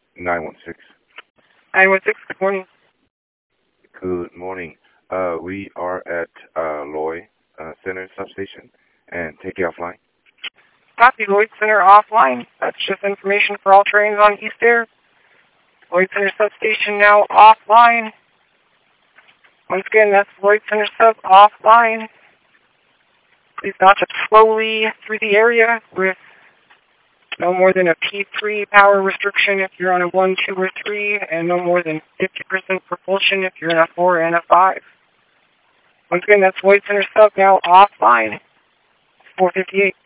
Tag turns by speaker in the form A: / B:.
A: 916.
B: 916, good morning.
A: Good morning. We are at Loy Center substation and take it offline.
B: Copy, Lloyd Center offline. That's just information for all trains on East Air. Lloyd Center substation now offline. Once again, that's Lloyd Center sub offline. Please notch up slowly through the area with no more than a P3 power restriction if you're on a 1, 2, or 3, and no more than 50% propulsion if you're in a 4 and a 5. Once again, that's Lloyd Center sub now offline. 458.